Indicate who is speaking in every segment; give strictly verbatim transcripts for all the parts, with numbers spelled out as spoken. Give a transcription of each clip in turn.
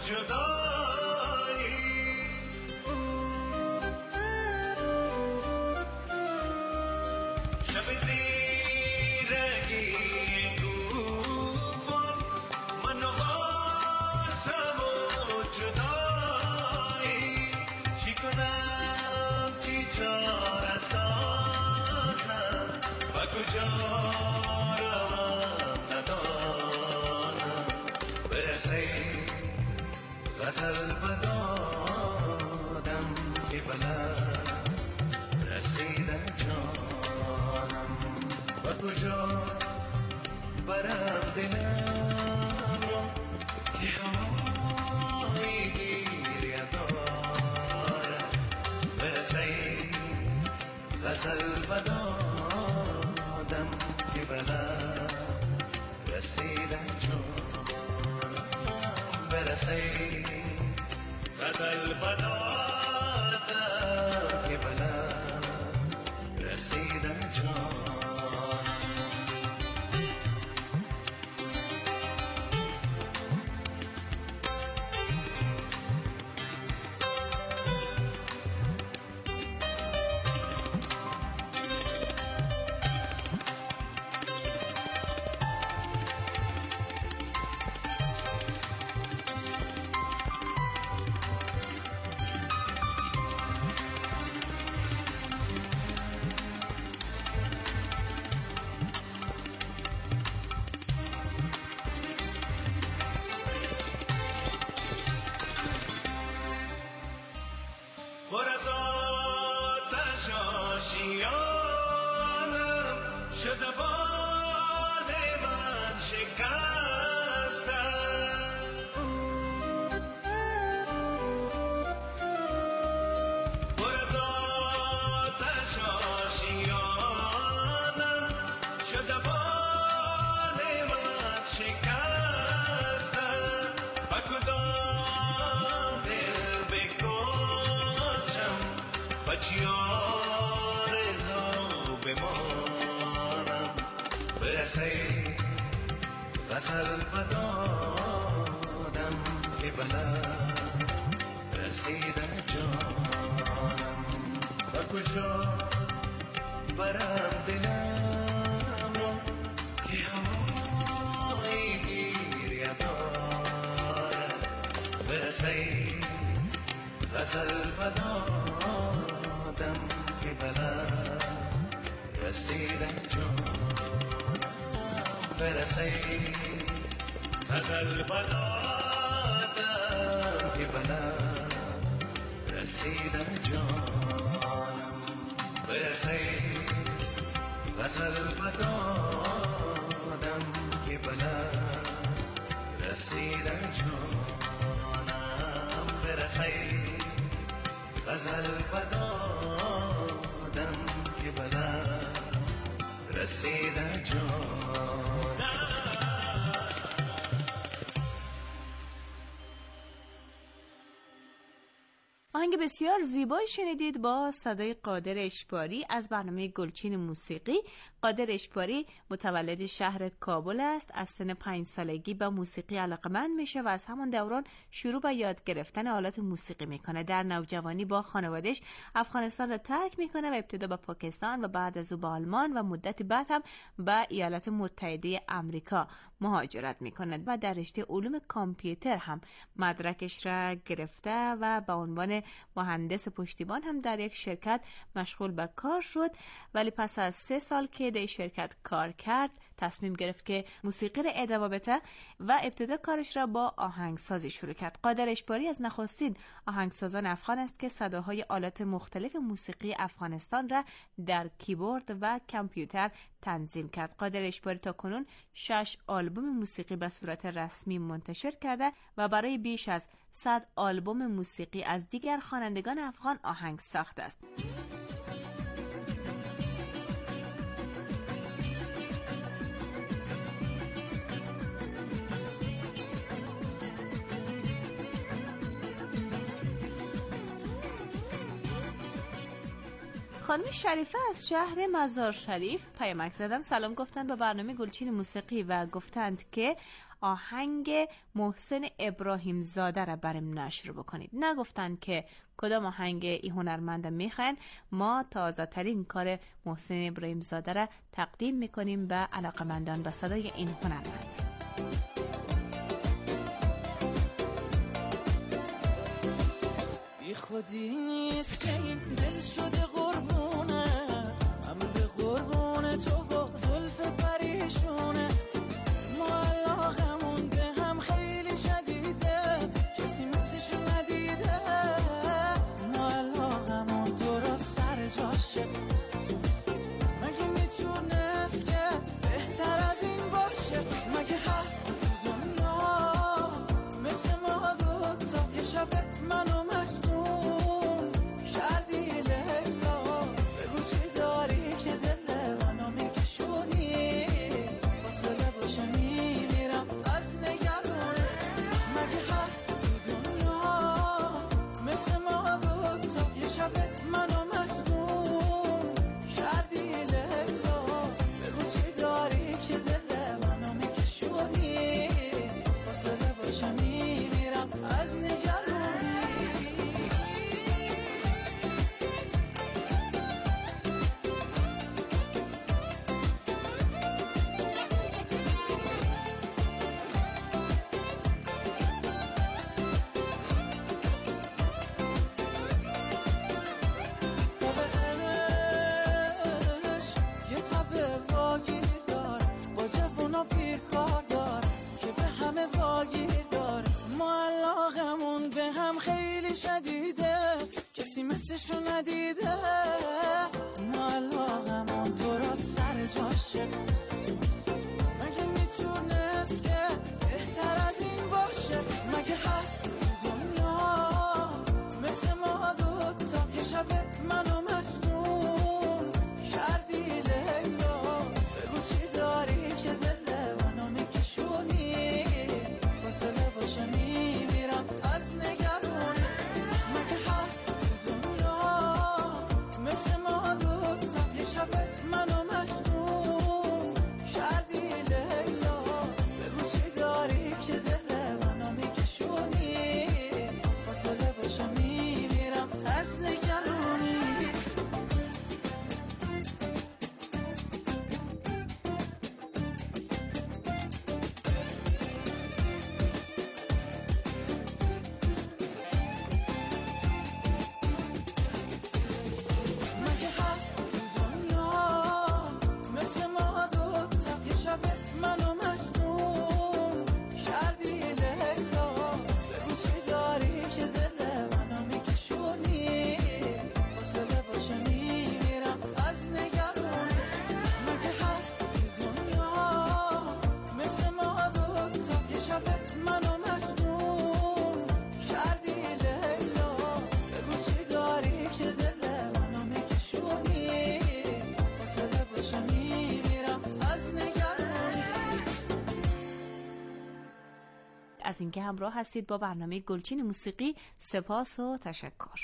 Speaker 1: جدایی شب دیرگی توفان من نخواستم و جدایی چی کنم چی چاره سازم و کجا روم ندانم برسی غزل بدادم که بلد رسیدن جانم و کجا برم دلم رو که هوایی گیریه دارم برسی غزل بدادم که بلد رسیدن جانم برسی غزل بدادم که بلد رسیدن جانم پر از آتش آشیانم شده بال من شکستم پر از آتش آشیانم شده بال من شکستم و کدام دل بکن و چی آرزو بمانم برسی غزل بدادم که بلد رسیدن جانم و کجا برم دلم رو که هوایی گیریه دارم برسی غزل بدادم که بلد رسیدن جانم برسی غزل بدادم که بلد رسیدن جانم برسی غزل بدادم که بلد رسیدن جانم برسی غزل بدادم که بلد رسیدن جانم.
Speaker 2: آهنگ بسیار زیبایی شنیدید با صدای قادر اشپاری از برنامه گلچین موسیقی. قادر اشپاری متولد شهر کابل است. از سن پنج سالگی به موسیقی علاقه‌مند میشه و از همان دوران شروع به یاد گرفتن آلات موسیقی میکنه. در نوجوانی با خانواده‌اش افغانستان را ترک میکنه و ابتدا به پاکستان و بعد از او به آلمان و مدت بعد هم به ایالات متحده آمریکا مهاجرت میکنه و در رشته علوم کامپیوتر هم مدرکش را گرفته و به عنوان مهندس پشتیبان هم در یک شرکت مشغول به کار شد. ولی پس از سه سال که در شرکت کار کرد تصمیم گرفت که موسیقی را ادامه بده و ابتدا کارش را با آهنگسازی شروع کرد. قادر اشپاری از نخستین آهنگسازان افغان است که صداهای آلات مختلف موسیقی افغانستان را در کیبورد و کامپیوتر تنظیم کرد. قادر اشپاری تا کنون شش آلبوم موسیقی به صورت رسمی منتشر کرده و برای بیش از صد آلبوم موسیقی از دیگر خوانندگان افغان آهنگ ساخته است. خانم شریفه از شهر مزار شریف پیامک زدن، سلام گفتن به برنامه گلچین موسیقی و گفتند که آهنگ محسن ابراهیم زاده را برام نشر بکنید. نگفتن که کدام آهنگ این هنرمند میخواین، ما تازه ترین کار محسن ابراهیم زاده را تقدیم میکنیم به علاقمندان به صدای این هنرمند.
Speaker 3: بی خودی نیست که این دل شده قربونه، هم به قربونه تو با زلف پریشونت. ما علاقمون به هم خیلی شدیده، کسی مثلشو ندیده. ما علاقمون درست سر جاشه، مگه میتونست که بهتر از این باشه؟ مگه هست دنیا مثل ما دوتا؟ یه شب منو مجنون کردی لیلا، بگو چی داری که دل منو میکشونی؟ فاصله باشه میمیرم از نگرونه. مگه هست دنیا مثل ما دوتا؟ یه شب منو مجنون کردی لیلا، بگو چی داری که دل منو میکشونی؟ فاصله باشه میمیرم از نگرونی. یه تب واگیر دار با جوونا پیر کار دار که به همه واگیر دار. ما علاقمون به هم خیلی شدیده، کسی مثلشو ندیده. ما علاقمون درست سر جاشه، مگه میتونست که بهتر از این باشه؟ مگه هست دنیا مثل ما دوتا؟ یه شب منو مجنون کردی لیلا، بگو چی داری که دل منو میکشونی؟ فاصله باشه میمیرم از نگرونی. مگه هست دنیا مثل ما دوتا؟ یه شب منو مجنون کردی لیلا، بگو چی داری که دل منو میکشونی؟ فاصله باشه میمیرم از نگرونی. مگه هست دنیا مثل ما دوتا؟ یه شب منو مجنون کردی لیلا، بگو چی داری که دل منو میکشونی؟ فاصله باشه میمیرم از نگرونی. مگه هست دنیا مثل ما دوتا؟ یه شب منو مجنون کردی لیلا، بگو چی داری که دل منو میکشونی؟ فاصله باشه میمیرم از نگرونی.
Speaker 2: از اینکه همراه هستید با برنامه گلچین موسیقی، سپاس و تشکر.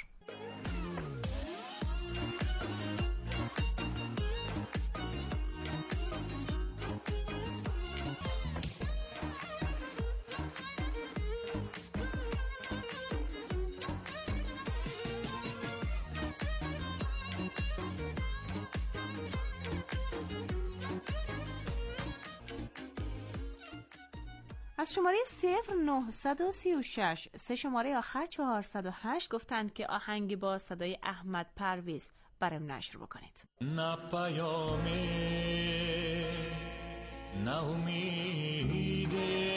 Speaker 2: از شماره صفر نهصد و سی و شش سه شماره آخر چهارصد و هشت گفتند که آهنگی با صدای احمد پرویز برام نشر بکنید.
Speaker 4: نه پیامه نه امیده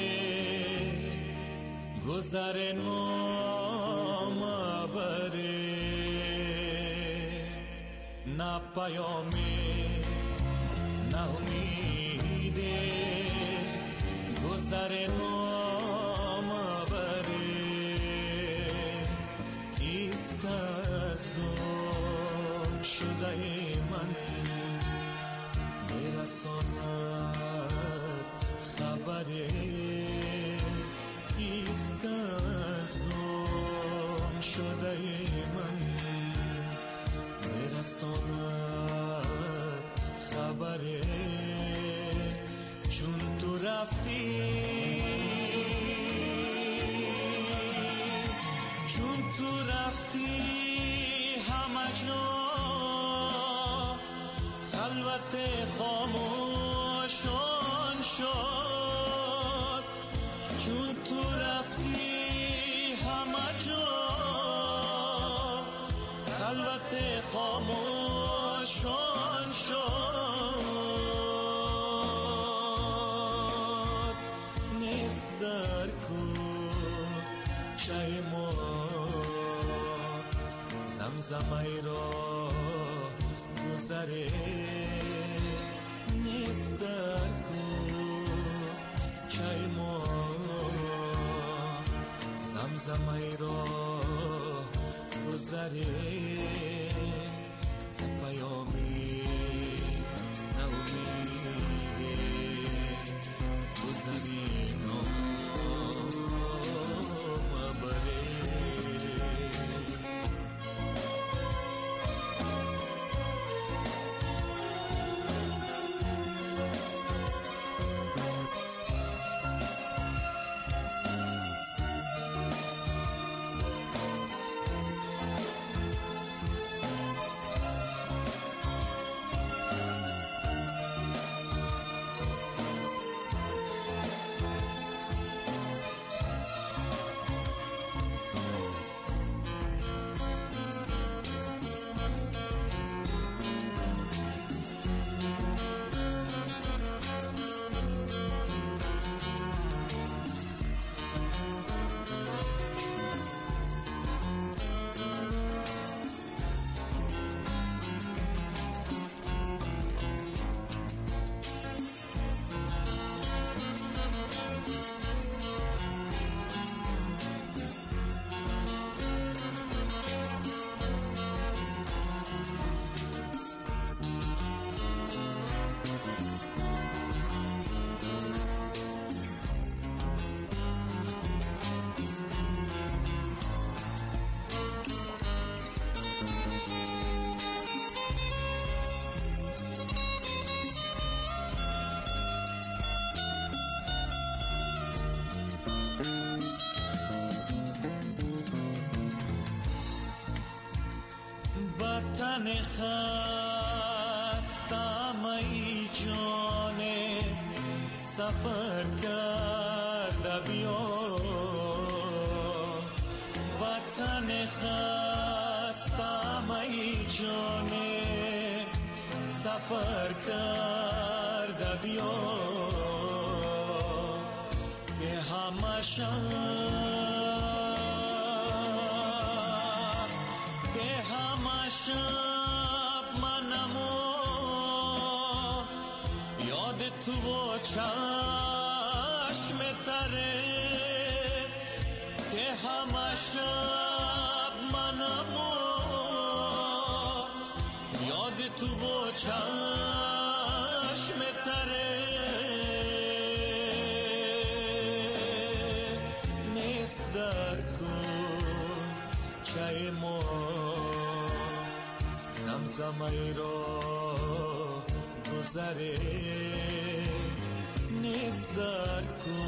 Speaker 4: گذر نامبره، نه پیامه نه امیده گذر نامبره. کیست که از گم شده من برساند خبره؟ کیست که از گم شده من برساند خبره؟ چون تو رفتی زمزم ای را گذره نیست در کوچه ما زمزم ای را گذره پیامی ناامیده گذری نامبره وطن خستم ای جانه سفر کرده بیا وطن خستم ای جانه سفر کرده بیا که همشان شب منمو یاد تو و چشم تره که همه شب منمو یاد تو و چشم تره نیست در کوچه ما زمزم ای را گذره نیست در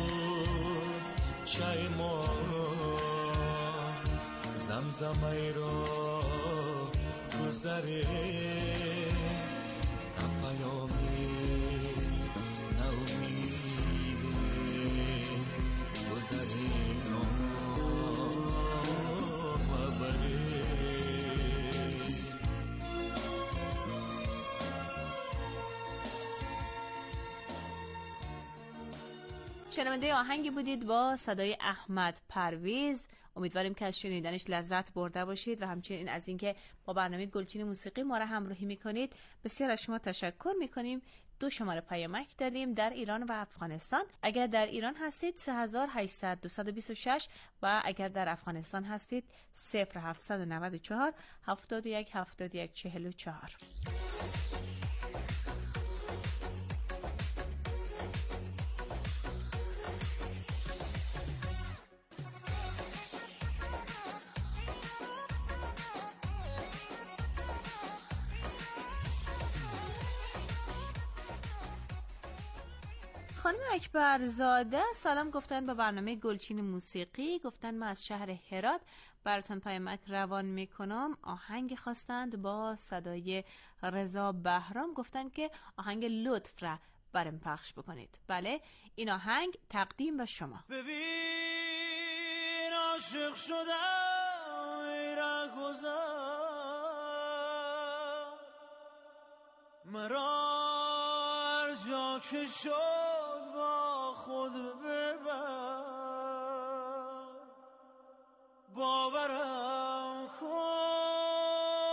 Speaker 4: کوچه ما زمزم ای را گذره پیامی ناامیده گذره نامبره
Speaker 2: شنونده آهنگی بودید با صدای احمد پرویز. امیدواریم که از شنیدنش لذت برده باشید و همچنین از اینکه با برنامه گلچین موسیقی ما را همراهی میکنید. بسیار از شما تشکر میکنیم. دو شماره پیامک داریم در ایران و افغانستان. اگر در ایران هستید سه هزار و هشتصد دویست و بیست و شش و اگر در افغانستان هستید صفر هفتصد و نود و چهار هفتاد و یک هفتاد و یک چهل و چهار. خانم اکبرزاده سلام گفتن به برنامه گلچین موسیقی. گفتن من از شهر هرات براتون پیامک روان میکنم. آهنگ خواستند با صدای رضا بهرام. گفتن که آهنگ لطف را برام پخش بکنید. بله این آهنگ تقدیم به شما.
Speaker 3: ببین عاشق شدم ای رهگذر مرا هر جا که شد با خود ببر باورم کن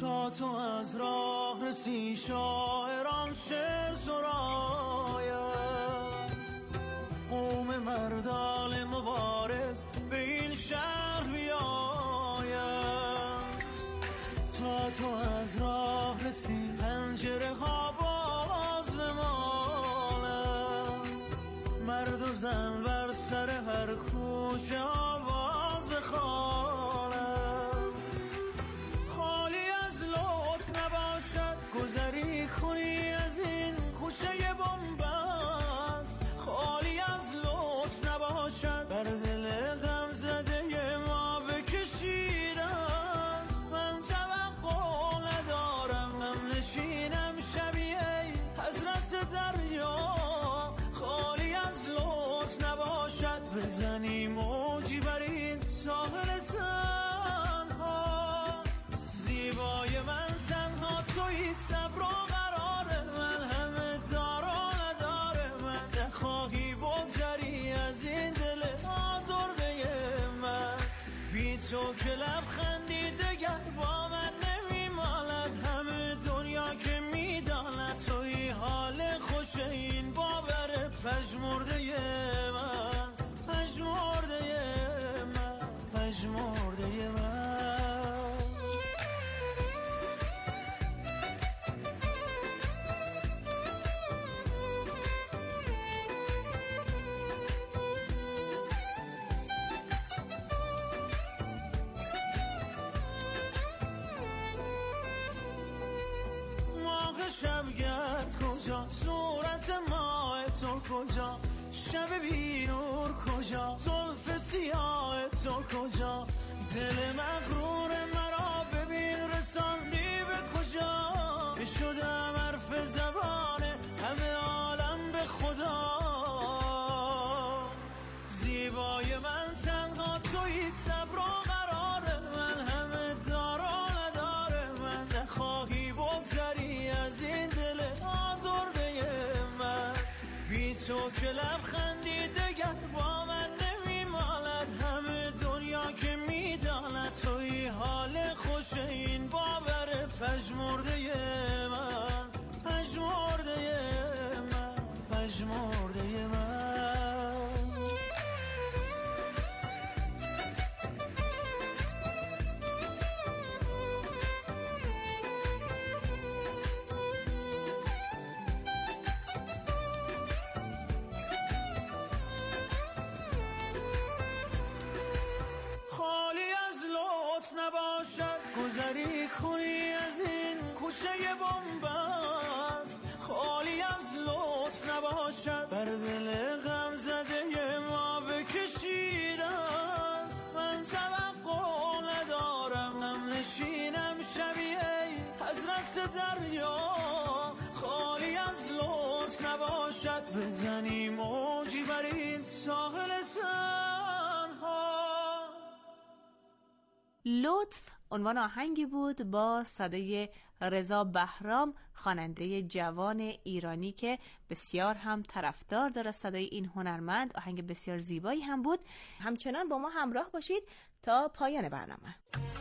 Speaker 3: تا تو از راه رسی شاعران شعر سراید، قوم مردان مبارز به این شهر بیاید. تا تو از راه رسی پنجره ها باز بماند، مرد و زن بر سر هر کوچه آواز بخوانند. خالی از لطف نباشد گذری کنی از این کوچه بنبست، خالی از لطف نباشد بر دل غم زده ما بکشید است. من توقع ندارم هم نشینم شبیه حضرت دریا، خالی از لطف نباشد بزنی موجی بر این ساحل تنها. زیبای من تنها تویی، صبر و قرار من، همه دار و ندار من. نخواهی بگذری از این دل آزرده من، بی تو که لبخندی دگر با من نمیماند. همه دنیا که میداند توی حال خوش این باور پژمرده من، پژمرده من، پژمرده من. ماه شبگرد کجا، صورت ماه تو کجا، شب بی نور کجا، زلف سیاه تو کجا. دل مغرور مرا ببین رساندی به کجا، شدم حرف زبان همه عالم به خدا. زیبای من تنها تویی، صبر و قرار من، همه دار و ندار من. نخواهی بگذری از این دل آزرده من، بی تو که لبخندی دگر با من نمیماند. همه دنیا که میداند توی حال خوش این باور پژمرده من، پژمرده من، پژمرده من. نباشد گذری کنی از این کوچه بنبست، خالی از لطف نباشد بر دل غم زده ما بکشید است. من توقع ندارم هم نشینم شبیه حضرت دریا، خالی از لطف نباشد بزنی موجی بر این ساحل تنها.
Speaker 2: لطف عنوان آهنگی بود با صدای رضا بهرام، خواننده جوان ایرانی که بسیار هم طرفدار داره صدای این هنرمند. آهنگ بسیار زیبایی هم بود. همچنان با ما همراه باشید تا پایان برنامه.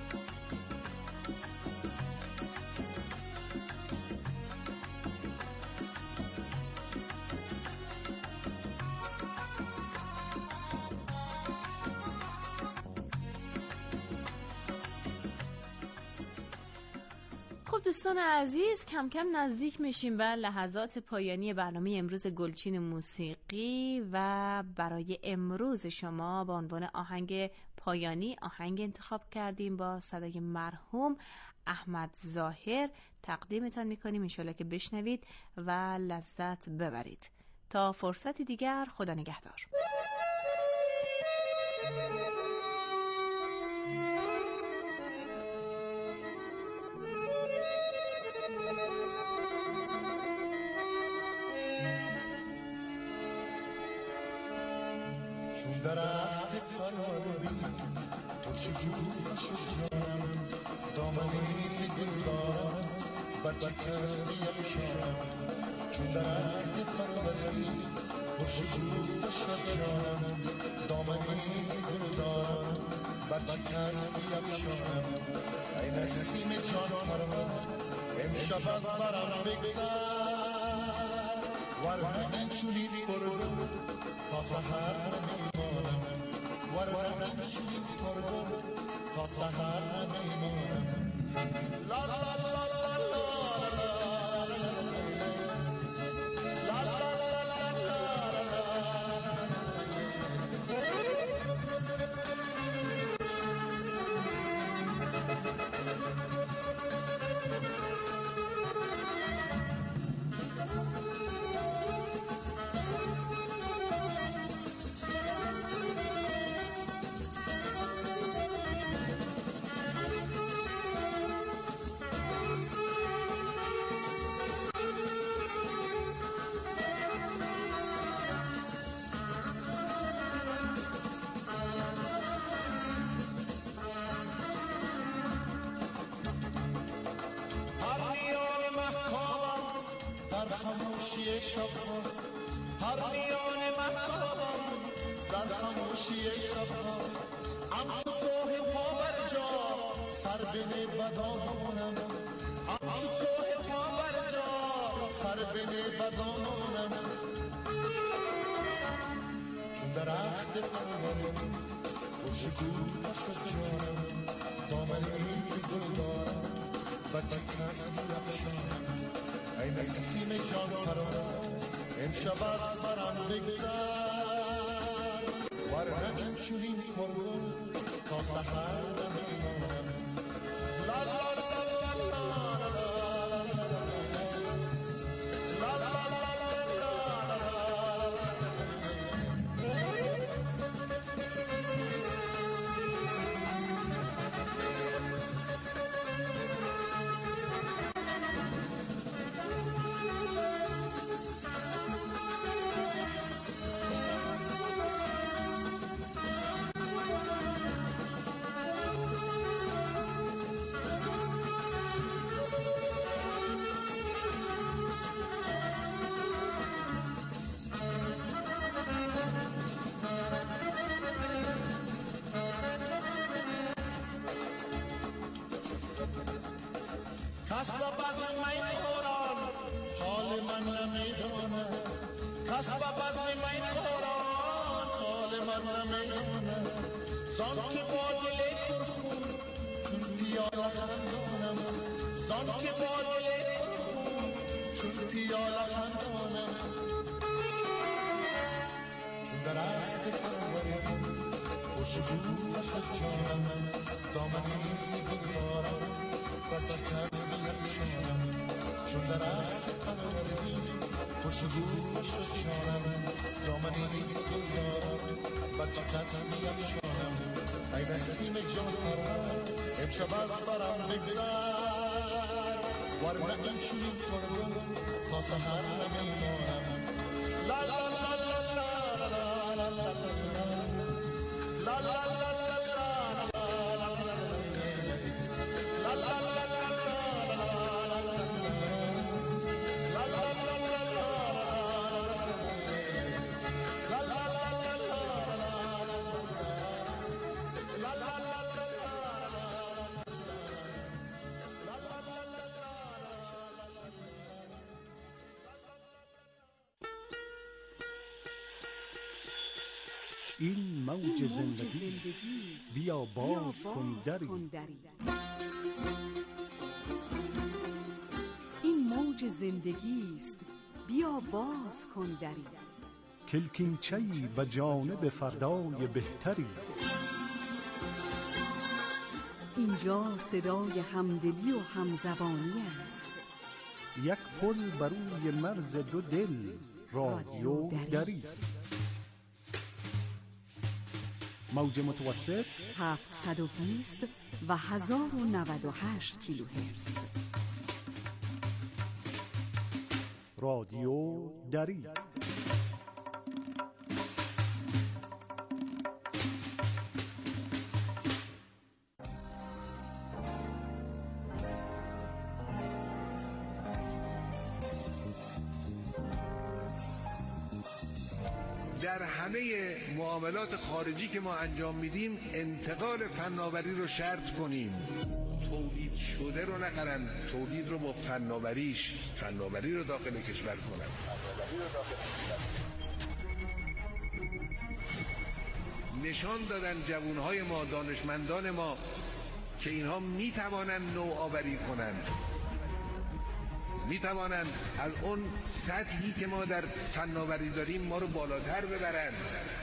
Speaker 2: خب دوستان عزیز، کم کم نزدیک میشیم به لحظات پایانی برنامه امروز گلچین موسیقی و برای امروز شما با عنوان آهنگ پایانی آهنگ انتخاب کردیم با صدای مرحوم احمد ظاهر. تقدیمتان میکنیم، انشالله که بشنوید و لذت ببرید. تا فرصتی دیگر، خدا نگهدار.
Speaker 5: چون درخت فراری تو چجور شد جانم، دامنی زیزی دارم بر چه کس بیفشانم. چون درخت فراری تو چجور شد جانم، دامنی زیزی دارم بر چه کس بیفشانم. ای نسیم جان پرواز امشب از برم بگذر ورنه این چونین کردم تا سحر نمیمانم ورنه این چونین کردم تا سحر نمیمانم لا لا لا لا لا شبها هر میان مهتابم در خموشی شبها همچو کوه پا بر جا سر بنه بدانم همچو کوه پا بر جا سر بنه بدانم چون درخت فرمانم خوشگو نشد جانم دامن ایزی گل دارم بچه کس میرفشانم ای نسیم جان پران امشب از برم بگذر ورنه این چونین کردم تا سحر نمیمانم لا لا لا لا لا کس با بزم می خوران حال من نمیدونه کس با بزم می خوران حال من نمیدونه زان که با دل پرخون چون پیاله خندانم زان که با دل پرخون چون پیاله خندانم چون درخت فرورم خوشبو نشد جانم دامنی زیگارم بچه کس میرفشانم چون درخت فرورم خوشبو نشد جانم دامنی زیگارم بچه کس میرفشانم ای نسیم جان پران امشب از برم بگذر ورنه این چونین کردم تا سحر نمیمانم لا لا لا لا لا لا لا لا لا لا
Speaker 6: این موج زندگی بیا باز کن دری
Speaker 7: این موج زندگی است بیا باز کن دری
Speaker 6: کلکینچه‌ای به جانب فردای بهتری
Speaker 7: اینجا صدای همدلی و همزبانی است
Speaker 6: یک پل بر روی مرز دو دل رادیو دری موج متوسط
Speaker 7: هفتصد و بیست و هزار و نود و هشت کیلوهرتز
Speaker 6: رادیو دری
Speaker 8: در همه معاملات خارجی که ما انجام میدیم انتقال فناوری رو شرط کنیم. تولید شده رو نخرن، تولید رو با فناوریش، فناوری رو داخل کشور کنن. نشان دادن جوانهای ما، دانشمندان ما که اینها میتوانن نوآوری کنن، میتوانن از اون سطحی که ما در فناوری داریم ما رو بالاتر ببرن.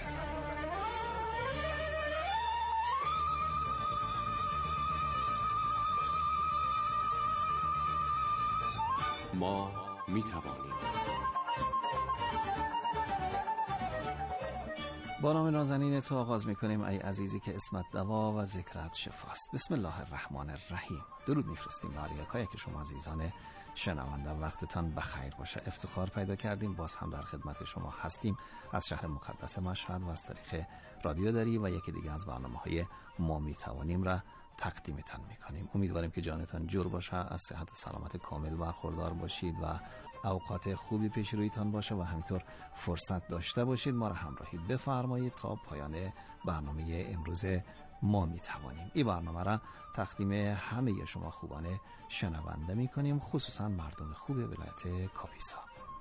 Speaker 9: ما میتوانیم.
Speaker 10: با نام نازنین تو آغاز میکنیم ای عزیزی که اسمت دوا و ذکرت شفاست. بسم الله الرحمن الرحیم. درود میفرستیم بر یکایک که شما عزیزان شنونده. وقتتان بخیر باشه. افتخار پیدا کردیم باز هم در خدمت شما هستیم از شهر مقدس مشهد و از طریق رادیو دری و یکی دیگه از برنامه‌های ما میتوانیم را تقدیمتان میکنیم. امیدواریم که جانتان جور باشه، از صحت و سلامت کامل برخوردار باشید و اوقات خوبی پیش رویتان باشه و همینطور فرصت داشته باشید ما را همراهی بفرمایید تا پایان برنامه امروز ما میتوانیم. این برنامه را تقدیم همه شما خوبان شنونده میکنیم، خصوصا مردم خوب ولایت کاپیسا.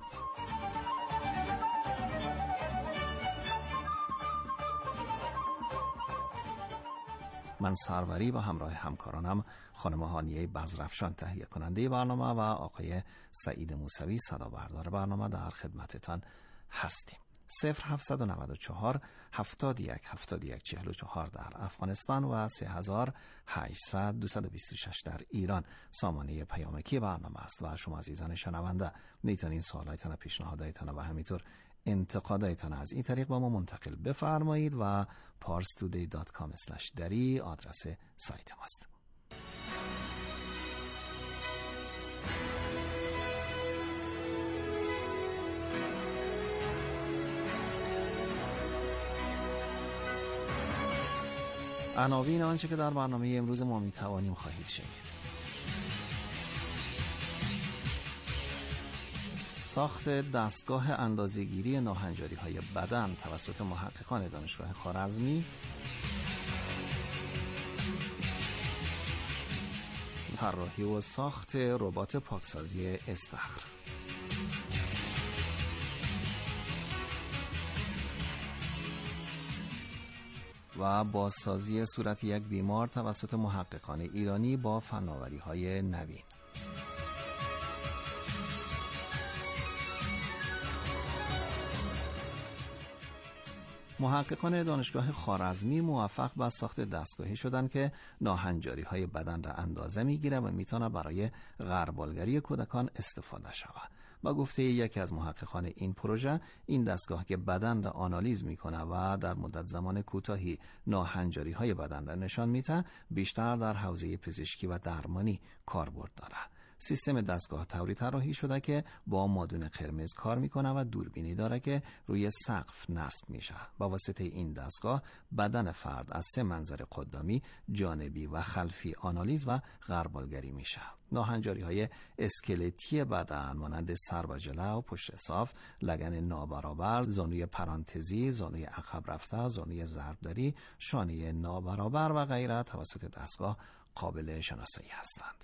Speaker 10: من سروری و همراه همکارانم خانم هانیه بزرفشان تهیه کننده برنامه و آقای سعید موسوی صدا بردار برنامه در خدمتتان هستیم. صفر هفتصد و نود و چهار هفتاد و یک هفتاد و یک چهل و چهار در افغانستان و سه هزار و هشتصد دویست و بیست و شش در ایران سامانه پیامکی برنامه است و شما عزیزان شنونده میتونین سوالایتان، پیشنهاداتتان و همینطور انتقاداتتان از این طریق با ما منتقل بفرمایید و پارس تودی دات کام اسلش دری آدرس سایت ماست. عناوین آنچه که در برنامه امروز ما میتوانیم خواهید شنید. ساخت دستگاه اندازه‌گیری ناهنجاری‌های بدن توسط محققان دانشگاه خوارزمی، طراحی و ساخت ربات پاکسازی استخر، و بازسازی صورت یک بیمار توسط محققان ایرانی با فناوری‌های نوین. محققان دانشگاه خوارزمی موفق به ساخت دستگاهی شدند که ناهنجاری‌های بدن را اندازه می‌گیرد و می‌تواند برای غربالگری کودکان استفاده شود. با گفته یکی از محققان این پروژه، این دستگاه که بدن را آنالیز می‌کند و در مدت زمان کوتاهی ناهنجاری‌های بدن را نشان می‌دهد، بیشتر در حوزه پزشکی و درمانی کاربرد دارد. سیستم دستگاه طوری طراحی شده که با مادون قرمز کار میکنه و دوربینی داره که روی سقف نصب میشه. با واسطه این دستگاه بدن فرد از سه منظر قدامی، جانبی و خلفی آنالیز و غربالگری میشه. ناهنجاری های اسکلتی بدن مانند سر و جلو و پشت صاف، لگن نابرابر، زانوی پرانتزی، زانوی عقب رفته، زانوی ضربداری، شانه نابرابر و غیره توسط دستگاه قابل شناسایی هستند.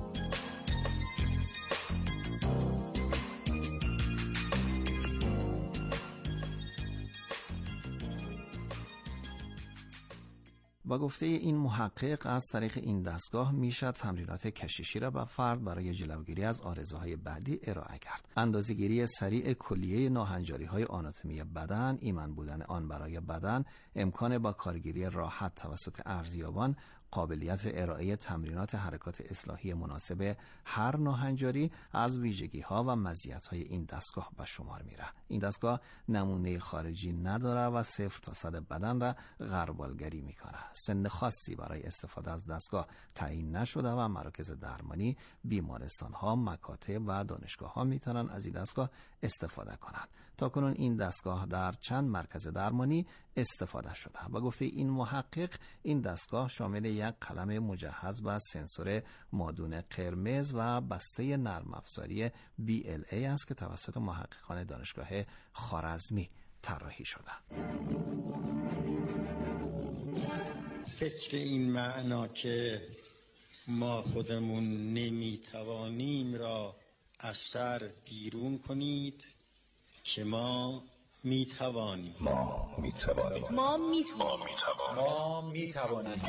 Speaker 10: با گفته این محقق، از طریق این دستگاه میشه تمرینات کششی را به فرد برای جلوگیری از آرزوهای بعدی ارائه کرد. اندازه‌گیری سریع کلیه ناهنجاری‌های آناتومی بدن، ایمن بودن آن برای بدن، امکان با کارگیری راحت توسط ارزیابان، قابلیت ارائه تمرینات حرکات اصلاحی مناسب هر ناهنجاری از ویژگی‌ها و مزیت‌های این دستگاه به شمار میره. این دستگاه نمونه خارجی نداره و صفر تا صد بدن را غربالگری میکنه. سن خاصی برای استفاده از دستگاه تعیین نشده و مراکز درمانی، بیمارستان‌ها، مکاتب و دانشگاه‌ها میتونن از این دستگاه استفاده کنند. تاکنون این دستگاه در چند مرکز درمانی استفاده شده. با گفته این محقق، این دستگاه شامل یک قلم مجهز با سنسور مادون قرمز و بسته نرم افزاری بی ال ای است که توسط محققان دانشگاه خوارزمی طراحی شده.
Speaker 9: فکر این معنا که ما خودمون نمیتوانیم را از سر بیرون کنید که ما میتوانیم.
Speaker 11: ما میتوانیم.
Speaker 12: ما میتوانیم.
Speaker 11: ما میتوانیم.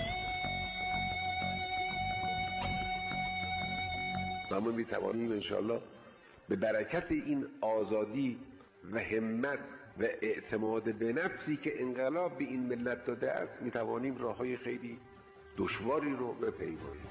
Speaker 8: و ما میتوانیم انشاءالله به برکت این آزادی و همت و اعتماد به نفسی که انقلاب به این ملت داده است میتوانیم راههای خیلی دشواری رو بپیماییم.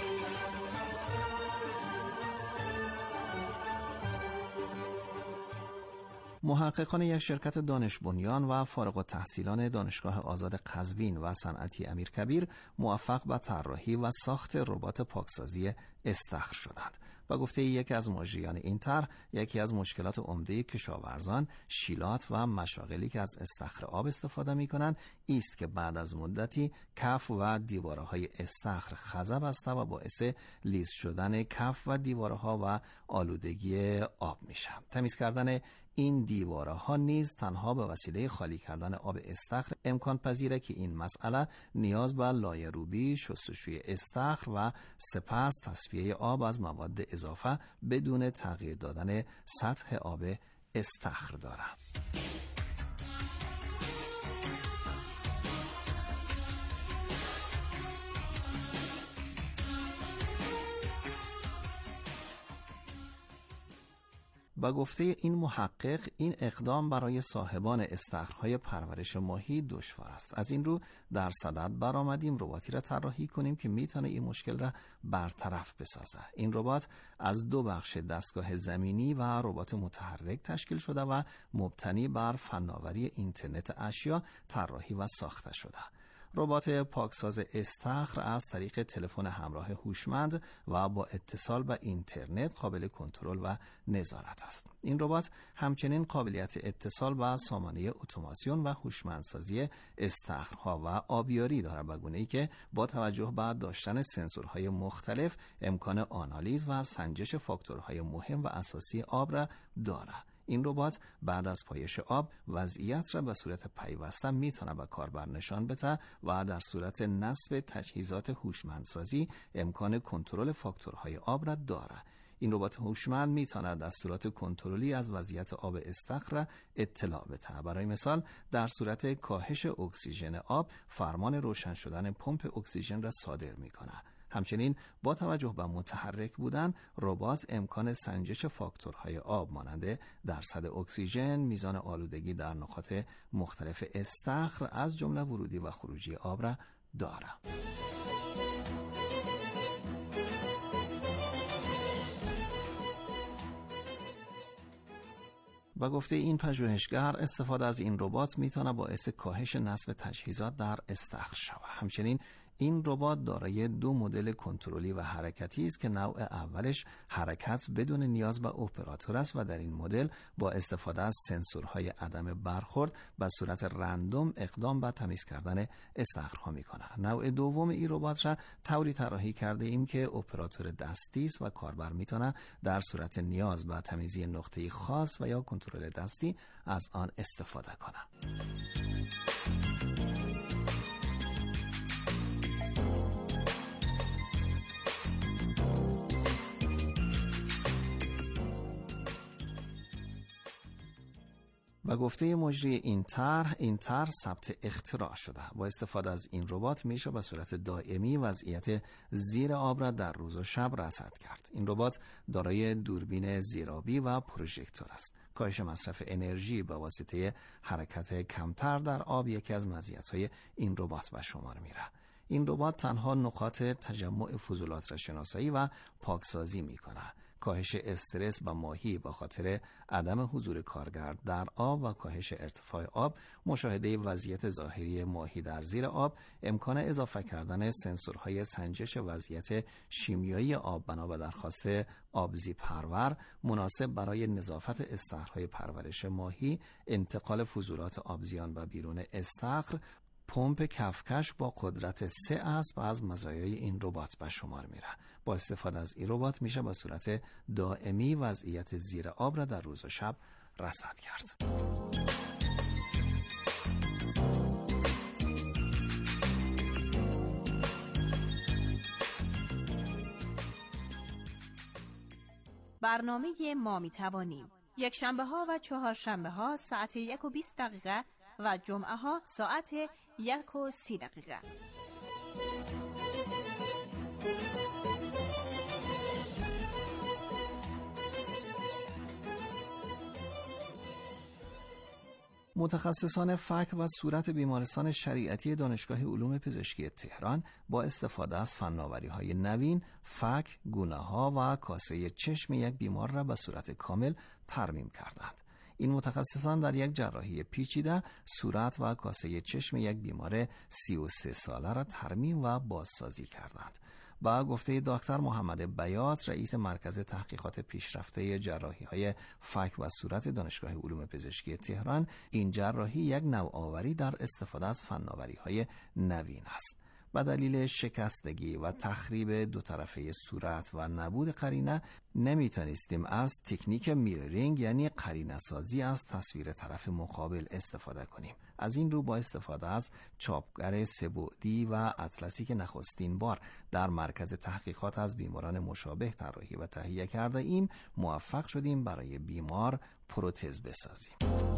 Speaker 10: محققان یک شرکت دانش بنیان و فارغ التحصیلان دانشگاه آزاد قزوین و صنعتی امیرکبیر موفق به طراحی و ساخت ربات پاکسازی استخر شدند. و گفته یکی از مجریان این طرح، یکی از مشکلات عمده کشاورزان شیلات و مشاغلی که از استخر آب استفاده می کنند است که بعد از مدتی کف و دیواره های استخر خزب است و باعث لیز شدن کف و دیواره ها و آلودگی آب می شود. تمیز کردن این دیواره ها نیز تنها به وسیله خالی کردن آب استخر امکان پذیره که این مسئله نیاز به لایه روبی، شستشوی استخر و سپس تصفیه آب از مواد اضافه بدون تغییر دادن سطح آب استخر دارد. با گفته این محقق، این اقدام برای صاحبان استخرهای پرورش ماهی دشوار است. از این رو در صدد برآمدیم رباتی را طراحی کنیم که میتونه این مشکل را برطرف بسازه. این ربات از دو بخش دستگاه زمینی و ربات متحرک تشکیل شده و مبتنی بر فناوری اینترنت اشیا طراحی و ساخته شده. ربات پاکساز استخر از طریق تلفن همراه هوشمند و با اتصال به اینترنت قابل کنترل و نظارت است. این ربات همچنین قابلیت اتصال به سامانه اتوماسیون و هوشمندسازی استخرها و آبیاری دارد، به گونه‌ای که با توجه به داشتن سنسورهای مختلف امکان آنالیز و سنجش فاکتورهای مهم و اساسی آب را دارد. این ربات بعد از پایش آب وضعیت را به صورت پیوسته میتونه به کاربر نشان بده و در صورت نصب تجهیزات هوشمندسازی امکان کنترل فاکتورهای آب را دارد. این ربات هوشمند میتونه دستورات کنترلی از وضعیت آب استخر را اطلاع بده. برای مثال در صورت کاهش اکسیژن آب فرمان روشن شدن پمپ اکسیژن را صادر میکنه. همچنین با توجه به متحرک بودن ربات امکان سنجش فاکتورهای آب مانند درصد اکسیژن، میزان آلودگی در نقاط مختلف استخر از جمله ورودی و خروجی آب را دارد. و گفته این پژوهشگر استفاده از این ربات میتونه باعث کاهش نصب تجهیزات در استخر شود. همچنین این ربات دارای دو مدل کنترلی و حرکتی است که نوع اولش حرکت بدون نیاز به اپراتور است و در این مدل با استفاده از سنسورهای عدم برخورد به صورت رندوم اقدام به تمیز کردن استخرها میکنه. نوع دوم این ربات را طوری طراحی کرده ایم که اپراتور دستی است و کاربر میتونه در صورت نیاز به تمیزی نقطه خاص و یا کنترل دستی از آن استفاده کنه. و گفته مجری این طرح، این طرح ثبت اختراع شده. با استفاده از این ربات میشه به صورت دائمی وضعیت زیر آب را در روز و شب رصد کرد. این ربات دارای دوربین زیرآبی و پروژکتور است. کاهش مصرف انرژی به واسطه حرکت کمتر در آب یکی از مزیت‌های این ربات به شمار میره. این ربات تنها نقاط تجمع فضولات را شناسایی و پاکسازی میکنه. کاهش استرس به ماهی به خاطر عدم حضور کارگر در آب و کاهش ارتفاع آب، مشاهده وضعیت ظاهری ماهی در زیر آب، امکان اضافه کردن سنسورهای سنجش وضعیت شیمیایی آب بنا به درخواست آبزی پرور مناسب برای نظافت استخرهای پرورش ماهی، انتقال فضولات آبزیان به بیرون استخر، پمپ کفکش با قدرت سه اسب از مزایای این ربات به شمار میره. با استفاده از این ربات میشه به صورت دائمی وضعیت زیر آب را در روز و شب رصد کرد.
Speaker 2: برنامه ما می توانیم یک شنبه ها و چهار شنبه ها ساعت یک و بیست دقیقه و جمعه ها ساعت یک و سی دقیقه.
Speaker 10: متخصصان فک و صورت بیمارستان شریعتی دانشگاه علوم پزشکی تهران با استفاده از فناوری‌های نوین، فک، گونه‌ها و کاسه چشم یک بیمار را به صورت کامل ترمیم کردند. این متخصصان در یک جراحی پیچیده صورت و کاسه چشم یک بیمار سی و سه ساله را ترمیم و بازسازی کردند. با گفته دکتر محمد بیات، رئیس مرکز تحقیقات پیشرفته جراحی‌های فک و صورت دانشگاه علوم پزشکی تهران، این جراحی یک نوآوری در استفاده از فناوری‌های نوین است. به دلیل شکستگی و تخریب دو طرفه صورت و نبود قرینه نمیتونستیم از تکنیک میررینگ یعنی قرینه سازی از تصویر طرف مقابل استفاده کنیم. از این رو با استفاده از چاپگر سه‌بعدی و اطلسی که نخستین بار در مرکز تحقیقات از بیماران مشابه طراحی و تهیه کرده ایم، موفق شدیم برای بیمار پروتز بسازیم.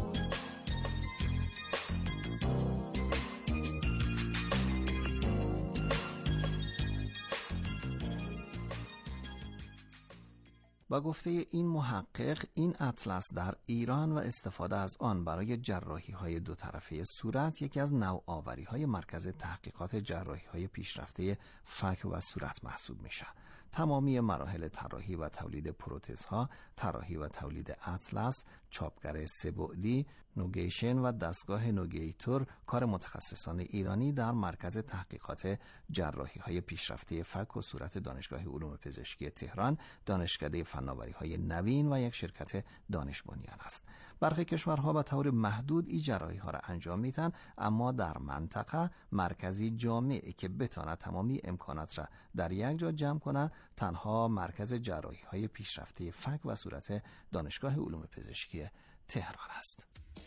Speaker 10: با گفته این محقق، این اطلس در ایران و استفاده از آن برای جراحی‌های دو طرفه صورت یکی از نوآوری‌های مرکز تحقیقات جراحی‌های پیشرفته فک و صورت محسوب میشه. تمامی مراحل طراحی و تولید پروتزها، طراحی و تولید اطلس، چاپگر سه‌بعدی، نوگیشن و دستگاه نوگیتور کار متخصصان ایرانی در مرکز تحقیقات جراحی‌های پیشرفته فک و صورت دانشگاه علوم پزشکی تهران، دانشکده فناوری‌های نوین و یک شرکت دانش بنیان است. برخی کشورها به طور محدود این جراحی‌ها را انجام میدن، اما در منطقه مرکزی جامع که بتواند تمامی امکانات را در یک جا جمع کنه، تنها مرکز جراحی‌های پیشرفته فک و صورت دانشگاه علوم پزشکی تهران است.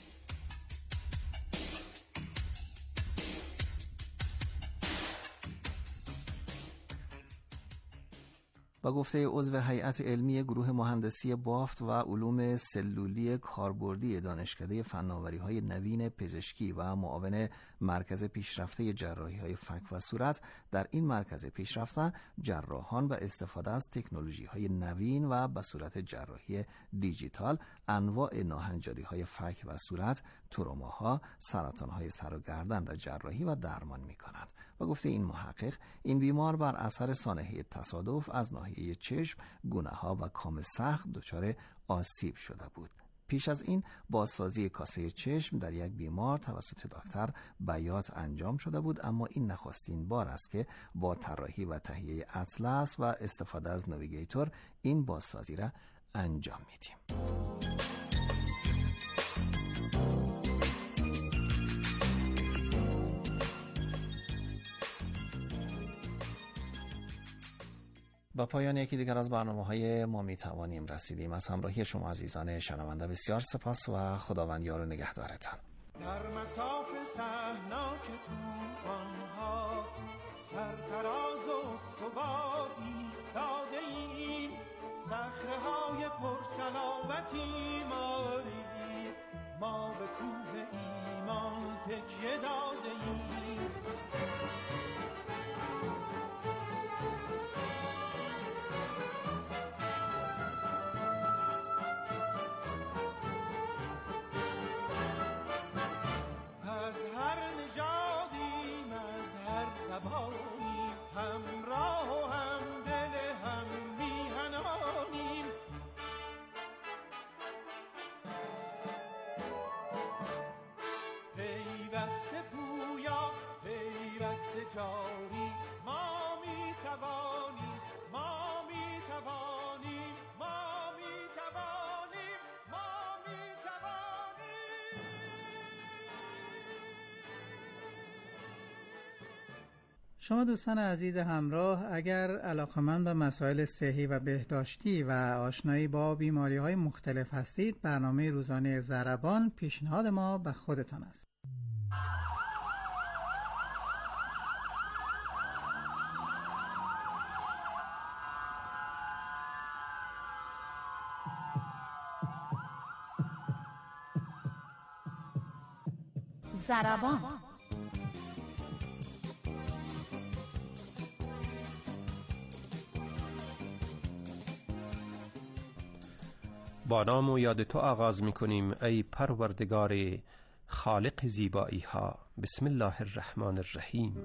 Speaker 10: با گفته عضو هیئت علمی گروه مهندسی بافت و علوم سلولی کاربردی دانشکده فناوری‌های نوین پزشکی و معاون مرکز پیشرفته جراحی‌های فک و صورت، در این مرکز پیشرفته جراحان به استفاده از تکنولوژی‌های نوین و به صورت جراحی دیجیتال انواع ناهنجاری‌های فک و صورت، تروماها، سرطان‌های سر و گردن را جراحی و درمان می‌کنند. با گفته این محقق، این بیمار بر اثر سانحه تصادف از ناحیه چشم، گونه‌ها و کام سخت دچار آسیب شده بود. پیش از این بازسازی کاسه چشم در یک بیمار توسط دکتر بیات انجام شده بود، اما این نخستین بار است که با طراحی و تهیه اطلس و استفاده از نویگیتور این بازسازی را انجام میدیم. با پایان یکی دیگر از برنامه‌های ما می‌توانیم رسیدیم. از همراهی شما عزیزان شنونده بسیار سپاس و خداوند یار و نگهدارتان.
Speaker 3: در مساف صحناک طوفان‌ها سرفراز و استوار ایستاده ایم، صخره‌های پرصلابتی ماری ما به کوه ایمان تکیه داده ایم. همراه و هم دل هم میهنانیم، پیوسته پویا پیوسته جاری ما میتوانیم، ما میتوانیم، ما میتوانیم، ما میتوانیم.
Speaker 12: شما دوستان عزیز همراه، اگر علاقمند به مسائل صحی و بهداشتی و آشنایی با بیماری‌های مختلف هستید، برنامه روزانه ضربان پیشنهاد ما به خودتان است.
Speaker 7: ضربان.
Speaker 13: با نام و یاد تو آغاز می کنیم ای پروردگار خالق زیبایی ها. بسم الله الرحمن الرحیم.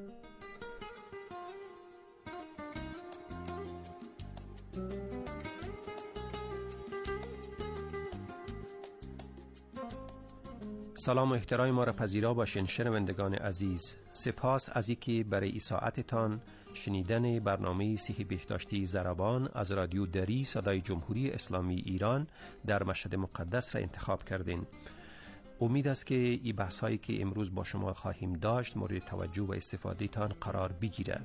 Speaker 13: سلام و احترام ما را پذیرا باشین شنوندگان عزیز. سپاس از اینکه برای ساعتتان شنیدن برنامه صحی بهداشتی ضربان از رادیو دری صدای جمهوری اسلامی ایران در مشهد مقدس را انتخاب کردین. امید است که این بحثایی که امروز با شما خواهیم داشت مورد توجه و استفاده تان قرار بگیره.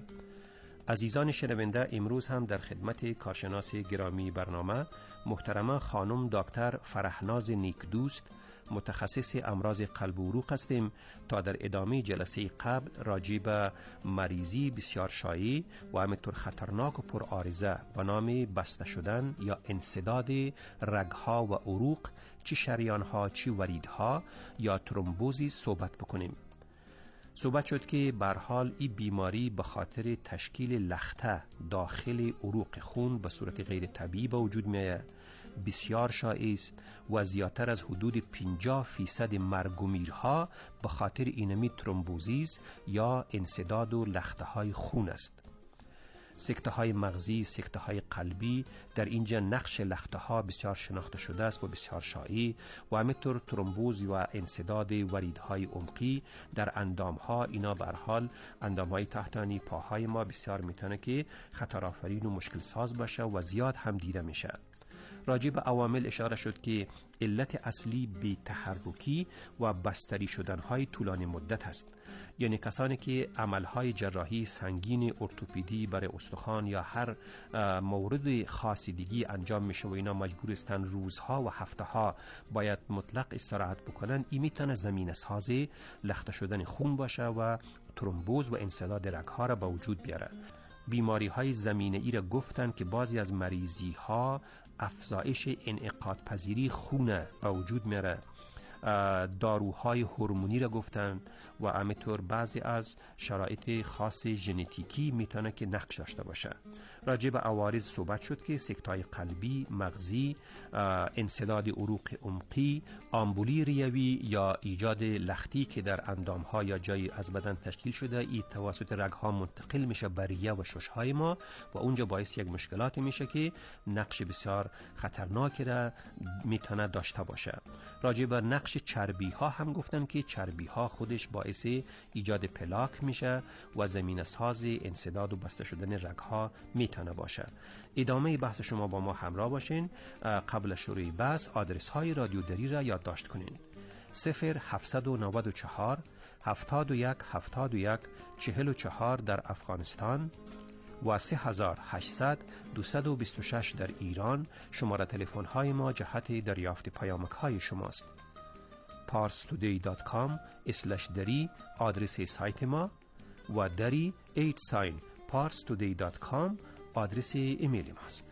Speaker 13: عزیزان شنونده، امروز هم در خدمت کارشناس گرامی برنامه محترمه خانم دکتر فرحناز نیکدوست، متخصص امراض قلب و عروق هستیم تا در ادامه جلسه قبل راجع به مریضی بسیار شایع و همینطور خطرناک و پرعارضه به نام بسته شدن یا انسداد رگها و عروق، چی شریانها چی وریدها یا ترومبوزی صحبت بکنیم. صحبت شد که به هر حال این بیماری به خاطر تشکیل لخته داخل عروق خون به صورت غیر طبیعی به وجود میاد، بسیار شایع است و زیادتر از حدود پنجاه فیصد مرگ و میرها به خاطر اینمی ترومبوزیس یا انسداد و لخته های خون است. سکته های مغزی، سکته های قلبی، در اینجا نقش لخته ها بسیار شناخته شده است و بسیار شایع و همینطور ترومبوز و انسداد وریدهای عمقی در اندام ها. اینا به هر حال اندام های تحتانی پاهای ما بسیار میتونه که خطرآفرین و مشکل ساز باشه و زیاد هم دیده میشه. راجع به عوامل اشاره شد که علت اصلی بی تحرکی و بستری شدنهای طولانی مدت است. یعنی کسانی که عملهای جراحی سنگین ارتوپدی برای استخوان یا هر مورد خاصی دیگی انجام میشه و اینا مجبور استن روزها و هفته ها باید مطلق استراحت بکنن، این میتونه زمینه ساز لخته شدن خون باشه و ترومبوز و انسداد رگها را به وجود بیاره. بیماری های زمینه ای را گفتن که بعضی از مریضی ها افزایش انعقاد پذیری خون به وجود میاره. داروهای هورمونی را گفتن و همینطور بعضی از شرایط خاص ژنتیکی میتونه که نقش داشته باشه. راجع به عوارض صحبت شد که سکته‌های قلبی، مغزی، انسداد عروق عمقی، آمبولی ریوی یا ایجاد لختی که در اندامها یا جایی از بدن تشکیل شده، این توسط رگها منتقل میشه بر ریه و ششهای ما و اونجا باعث یک مشکلاتی میشه که نقش بسیار خطرناکی را میتونه داشته باشه. راجع به نقش چربی ها هم گفتن که چربی ها خودش باعث ایجاد پلاک میشه و زمینه ساز انسداد و بسته شدن رگ ها میتونه باشه. ادامه بحث شما با ما همراه باشین. قبل شروع بحث آدرس های رادیو دری را یادداشت کنین: صفر هفتصد و نود و چهار هفتاد و یک هفتاد و یک چهل و چهار در افغانستان و سه هزار و هشتصد دویست و بیست و شش در ایران. شماره تلفن های ما جهت دریافت پیامک های شماست. پارس تودی دات کام اسلش دری آدرس سایت ما و دری ایت ساین پارس تودی دات کام آدرس ایمیل ماست.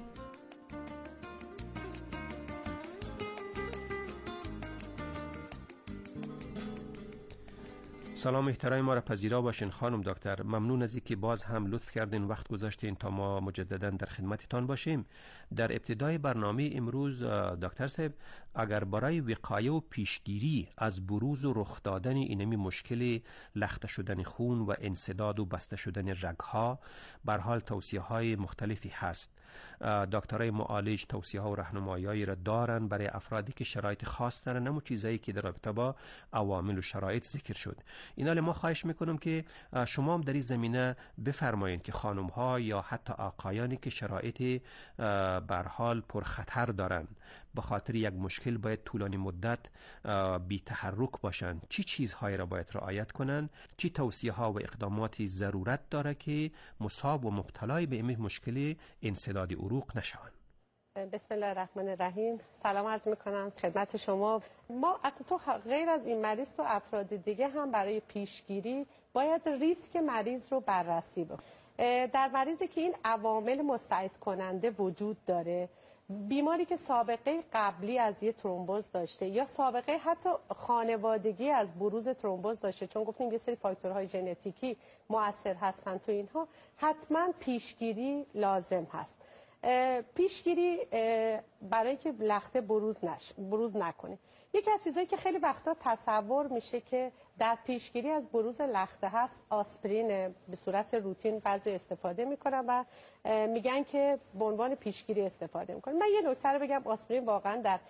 Speaker 13: سلام احترام ما را پذیرا باشین خانم دکتر. ممنون از اینکه باز هم لطف کردین وقت گذاشتین تا ما مجددا در خدمتتان باشیم. در ابتدای برنامه امروز دکتر صاحب اگر برای وقایه و پیشگیری از بروز و رخ دادن اینمی مشکل لخته شدن خون و انسداد و بسته شدن رگها به هر حال توصیه های مختلفی هست. دکترای معالج توصیه ها و راهنمایی‌هایی را دارن برای افرادی که شرایط خاص دارن، نمو چیزایی که در رابطه با عوامل و شرایط ذکر شد. اینا ما خواهش میکنم که شما هم در این زمینه بفرمایین که خانم ها یا حتی آقایانی که شرایط به هر حال پرخطر دارن به خاطر یک مشکل باید طولانی مدت بی تحرک باشن، چی چیزهایی را باید رعایت کنن، چی توصیه ها و اقداماتی ضرورت داره که مصاب و مبتلای به این مشکل انسداد عروق نشوند.
Speaker 14: بسم الله الرحمن الرحیم. سلام عرض میکنم خدمت شما. ما تو غیر از این مریض تو افراد دیگه هم برای پیشگیری باید ریسک مریض رو بررسی بکنیم. در مریضی که این عوامل مستعد کننده وجود داره بیماری که سابقه قبلی از یه ترومبوز داشته یا سابقه حتی خانوادگی از بروز ترومبوز داشته، چون گفتیم یه سری فاکتورهای ژنتیکی مؤثر هستن تو اینها، حتما پیشگیری لازم هست. پیشگیری برای که لخته بروز نش بروز نکنه. یکی از چیزایی که خیلی وقتا تصور میشه که در پیشگیری از بروز لخته هست، آسپرین به صورت روتین بعضی استفاده میکنن و میگن که به عنوان پیشگیری استفاده میکنن. من یه نکته رو بگم، آسپرین واقعا در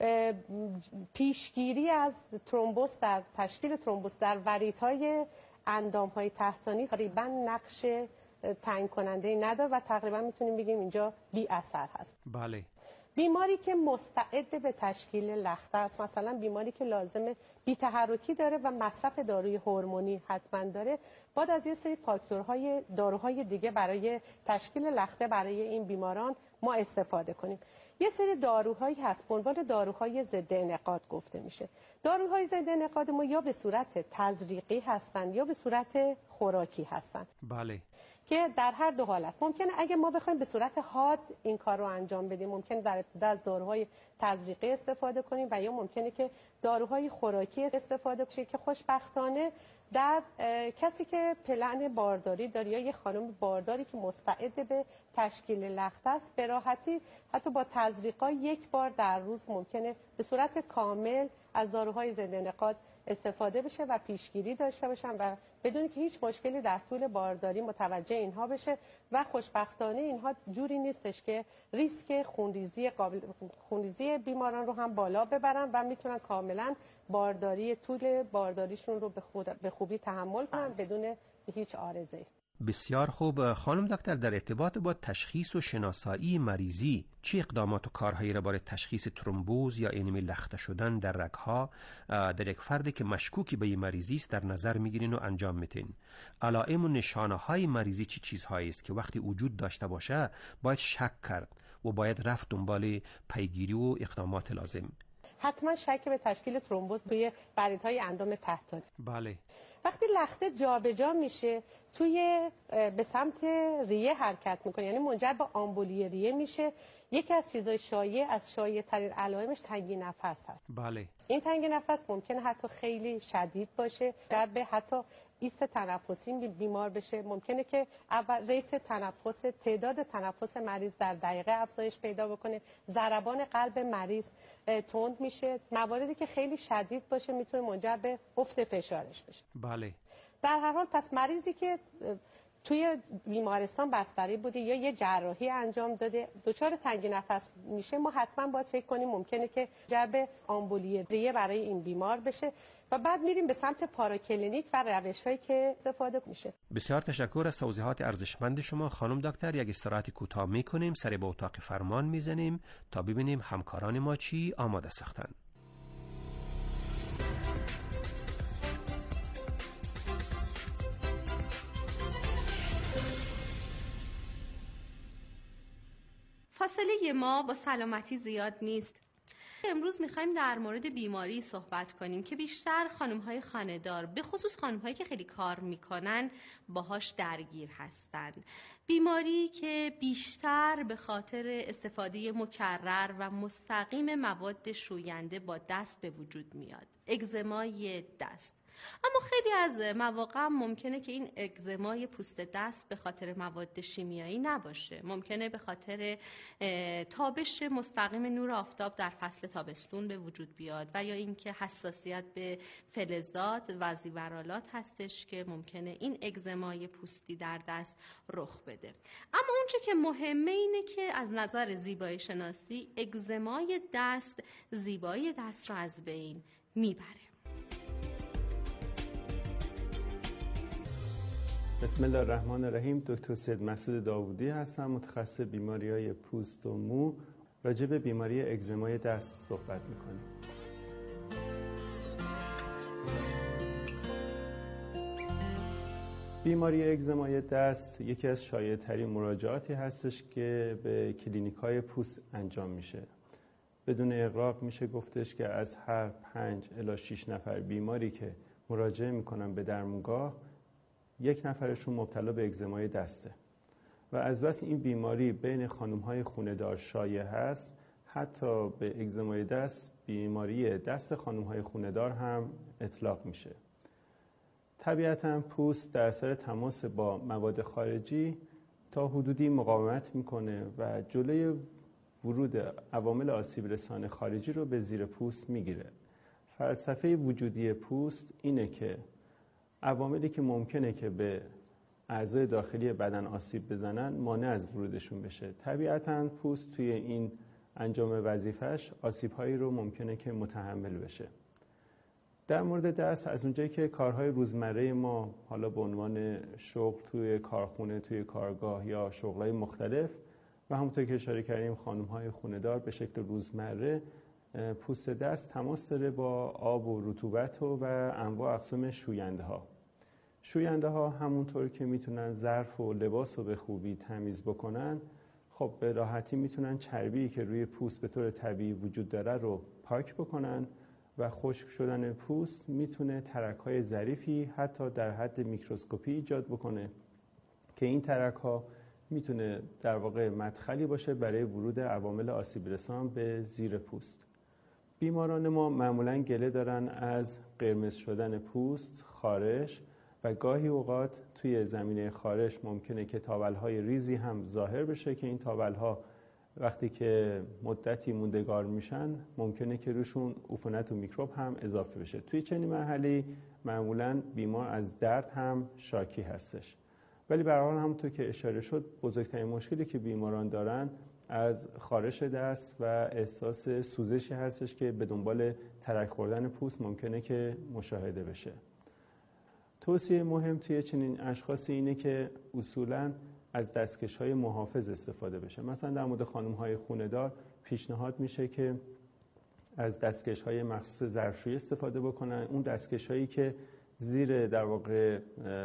Speaker 14: پیشگیری از ترومبوس، در تشکیل ترومبوس در وریدهای اندامهای تحتانی تقریبا نقش تعیین کننده ای نداره و تقریبا میتونیم بگیم اینجا بی اثر هست.
Speaker 13: بله.
Speaker 14: بیماری که مستعد به تشکیل لخته است، مثلا بیماری که لازمه بی تحرکی داره و مصرف داروی هورمونی حتما داره، باید از یه سری فاکتورهای داروهای دیگه برای تشکیل لخته برای این بیماران ما استفاده کنیم. یه سری داروهایی هست به عنوان داروهای ضد انعقاد گفته میشه. داروهای ضد انعقاد ما یا به صورت تزریقی هستن یا به صورت خوراکی هستن.
Speaker 13: بله.
Speaker 14: که در هر دو حالت ممکنه اگه ما بخوایم به صورت حاد این کار رو انجام بدیم، ممکنه در ابتدا از داروهای تزریقی استفاده کنیم و یا ممکنه که داروهای خوراکی استفاده کنیم که خوشبختانه در کسی که پلن بارداری داره یا یه خانم بارداری که مستعد به تشکیل لخته است، به راحتی حتی با تزریقا یک بار در روز ممکنه به صورت کامل از داروهای ضد انعقاد استفاده بشه و پیشگیری داشته باشن و بدون که هیچ مشکلی در طول بارداری متوجه اینها بشه و خوشبختانه اینها جوری نیستش که ریسک خونریزی قابل خونریزی بیماران رو هم بالا ببرن و میتونن کاملا بارداری طول بارداریشون رو به, خود به خوبی تحمل کنن بدون هیچ عارضه‌ای.
Speaker 13: بسیار خوب. خانم دکتر، در ارتباط با تشخیص و شناسایی مریضی چه اقدامات و کارهایی را برای تشخیص ترومبوز یا اینمی لخته شدن در رگ‌ها در یک فردی که مشکوکی به این مریضی است در نظر میگیرین و انجام میتین؟ علائم و نشانه های مریضی چه چیزهایی است که وقتی وجود داشته باشه باید شک کرد و باید رفت دنبال پیگیری و اقدامات لازم؟
Speaker 14: حتما شک به تشکیل ترومبوز توی وریدهای اندام تحتانی.
Speaker 13: بله.
Speaker 14: وقتی لخته جابجا میشه توی به سمت ریه حرکت میکنه، یعنی منجر به آمبولی ریه میشه، یکی از چیزای شایع از شایع ترین علائمش تنگی نفس هست.
Speaker 13: بله.
Speaker 14: این تنگی نفس ممکنه حتی خیلی شدید باشه، در به حتی ایست تنفسی بیمار بشه. ممکنه که اول ریت تنفس تعداد تنفس مریض در دقیقه افزایش پیدا بکنه، ضربان قلب مریض تند میشه. مواردی که خیلی شدید باشه میتونه منجر به افت فشارش بشه.
Speaker 13: بله.
Speaker 14: در هر حال پس مریضی که توی بیمارستان بستری بوده یا یه جراحی انجام داده دچار تنگی نفس میشه، ما حتما باید فکر کنیم ممکنه که جرب آمبولی ریه برای این بیمار بشه و بعد میریم به سمت پاراکلینیک و روش‌هایی که استفاده میشه.
Speaker 13: بسیار تشکر از توضیحات ارزشمند شما خانم دکتر. یک استراحت کوتاه میکنیم، سری به اتاق فرمان میزنیم تا ببینیم همکاران ما چی آماده ساختن.
Speaker 2: فاصله ما با سلامتی زیاد نیست. امروز میخوایم در مورد بیماری صحبت کنیم که بیشتر خانم‌های خانه‌دار، به خصوص خانم‌هایی که خیلی کار میکنن، باهاش درگیر هستند. بیماری که بیشتر به خاطر استفاده مکرر و مستقیم مواد شوینده با دست به وجود میاد. اگزمای دست. اما خیلی از مواقع ممکنه که این اگزمای پوست دست به خاطر مواد شیمیایی نباشه. ممکنه به خاطر تابش مستقیم نور آفتاب در فصل تابستون به وجود بیاد و یا اینکه حساسیت به فلزات و زیورالات هستش که ممکنه این اگزمای پوستی در دست رخ بده. اما اونچه که مهمه اینه که از نظر زیبایی شناسی اگزمای دست زیبایی دست را از بین میبره.
Speaker 15: بسم الله الرحمن الرحیم. دکتر سید مسعود داوودی هستم، متخصص بیماری‌های پوست و مو. راجع به بیماری اگزمای دست صحبت می‌کنیم. بیماری اگزمای دست یکی از شایع‌ترین مراجعاتی هستش که به کلینیک‌های پوست انجام میشه. بدون اغراق میشه گفتش که از هر پنج الی شش نفر بیماری که مراجعه میکنن به درمانگاه، یک نفرشون مبتلا به اگزمای دسته و از بس این بیماری بین خانم‌های خونه‌دار شایع هست، حتی به اگزمای دست بیماری دست خانم‌های خونه‌دار هم اطلاق میشه. طبیعتاً پوست در اثر تماس با مواد خارجی تا حدودی مقاومت میکنه و جلوی ورود عوامل آسیب رسان خارجی رو به زیر پوست میگیره. فلسفه وجودی پوست اینه که عواملی که ممکنه که به اعضای داخلی بدن آسیب بزنن مانع از ورودشون بشه. طبیعتاً پوست توی این انجام وظیفش آسیب‌هایی رو ممکنه که متحمل بشه. در مورد دست، از اونجایی که کارهای روزمره ما حالا به عنوان شغل توی کارخونه، توی کارگاه یا شغل‌های مختلف و همونطور که اشاره کردیم خانم‌های خونه‌دار به شکل روزمره پوست دست تماس داره با آب و رطوبت و, و انواع اقسام شوینده‌ها. شوینده‌ها همونطور که میتونن ظرف و لباس رو به خوبی تمیز بکنن، خب به راحتی میتونن چربی که روی پوست به طور طبیعی وجود داره رو پاک بکنن و خشک شدن پوست میتونه ترک‌های ظریفی حتی در حد میکروسکوپی ایجاد بکنه که این ترک‌ها میتونه در واقع مدخلی باشه برای ورود عوامل آسیب رسان به زیر پوست. بیماران ما معمولاً گله دارن از قرمز شدن پوست، خارش و گاهی اوقات توی زمینه خارش ممکنه که تاول‌های ریزی هم ظاهر بشه که این تاول‌ها وقتی که مدتی موندگار میشن ممکنه که روشون عفونت و میکروب هم اضافه بشه. توی چنین مرحله‌ای معمولاً بیمار از درد هم شاکی هستش. ولی به هر حال همونطور که اشاره شد بزرگترین مشکلی که بیماران دارن از خارش دست و احساس سوزشی هستش که به دنبال ترک خوردن پوست ممکنه که مشاهده بشه. توصیه مهم توی چنین اشخاصی اینه که اصولاً از دستکش‌های محافظ استفاده بشه. مثلا در مورد خانم‌های خونه‌دار پیشنهاد میشه که از دستکش‌های مخصوص ظرفشویی استفاده بکنن. اون دستکش‌هایی که زیر در واقع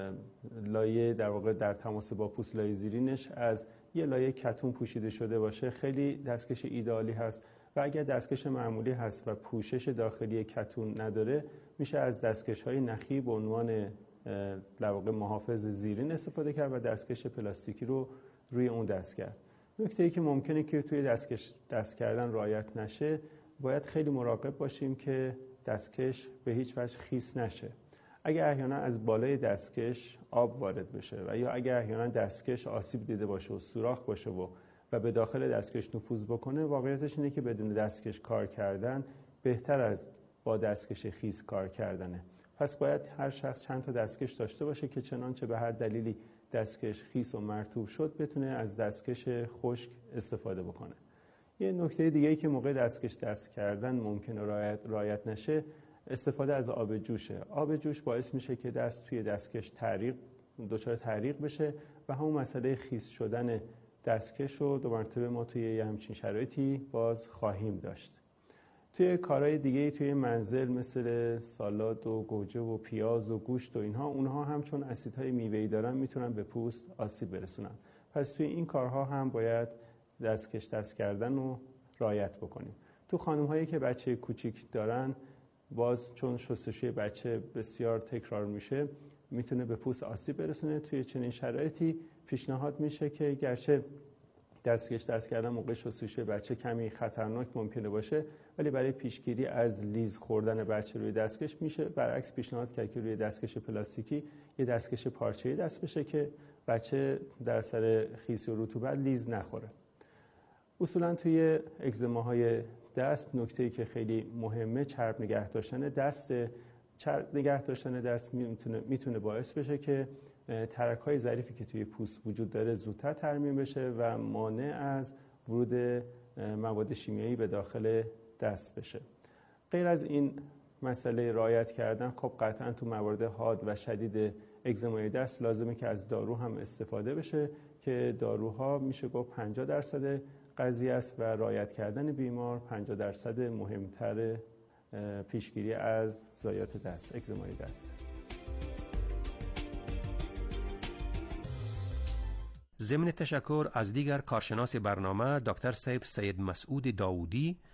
Speaker 15: لایه در واقع در تماس با پوست لایه زیرینش از یه لایه کتون پوشیده شده باشه خیلی دستکش ایدئالی هست و اگر دستکش معمولی هست و پوشش داخلی کتون نداره میشه از دستکش‌های نخی به عنوان در واقع محافظ زیرین استفاده کرد و دستکش پلاستیکی رو روی اون دست کرد. نکته‌ای که ممکنه که توی دستکش دست کردن رعایت نشه، باید خیلی مراقب باشیم که دستکش به هیچ وجه خیس نشه. اگر احیانا از بالای دستکش آب وارد بشه و یا اگر احیانا دستکش آسیب دیده باشه و سوراخ باشه و و به داخل دستکش نفوذ بکنه، واقعیتش اینه که بدون دستکش کار کردن بهتر از با دستکش خیس کار کردنه. پس باید هر شخص چند تا دستکش داشته باشه که چنانچه به هر دلیلی دستکش خیس و مرطوب شد بتونه از دستکش خشک استفاده بکنه. یه نکته دیگه‌ای که موقع دستکش دست کردن ممکنه رعایت رعایت نشه، استفاده از آب جوشه. آب جوش باعث میشه که دست توی دستکش تعریق دچار تعریق بشه و همون مسئله خیس شدن دستکش رو دو مرتبه ما توی یه همچین شرایطی باز خواهیم داشت. توی کارهای دیگه توی منزل مثل سالاد و گوجه و پیاز و گوشت و اینها، اونها هم چون اسیدهای میوه‌ای دارن میتونن به پوست آسیب برسونن. پس توی این کارها هم باید دستکش دست کردن رو رعایت بکنیم. تو خانم‌هایی که بچه کوچیک دارن، باز چون شستشوی بچه بسیار تکرار میشه میتونه به پوست آسیب برسونه. توی چنین شرایطی پیشنهاد میشه که گرچه دستکش دست کردن موقع شستشوی بچه کمی خطرناک ممکنه باشه، ولی برای پیشگیری از لیز خوردن بچه روی دستکش میشه برعکس پیشنهاد کرد که روی دستکش پلاستیکی یه دستکش پارچه‌ای دست بشه که بچه در اثر خیسی و رطوبت لیز نخوره. اصولا توی اگزماهای دست نکته‌ای که خیلی مهمه چرب نگه داشتن دست. چرب نگه داشتن دست میتونه میتونه باعث بشه که ترک‌های ظریفی که توی پوست وجود داره زودتر ترمیم بشه و مانع از ورود مواد شیمیایی به داخل دست بشه. غیر از این مسئله رعایت کردن، خب قطعا تو موارد حاد و شدید اگزمای دست لازمه که از دارو هم استفاده بشه که داروها میشه گفت پنجاه درصد قضیه است و رعایت کردن بیمار پنجاه درصد مهمتر پیشگیری از ضایعات دست، اگزمای دست.
Speaker 13: ضمن تشکر از دیگر کارشناس برنامه دکتر سیف سید مسعود داودی،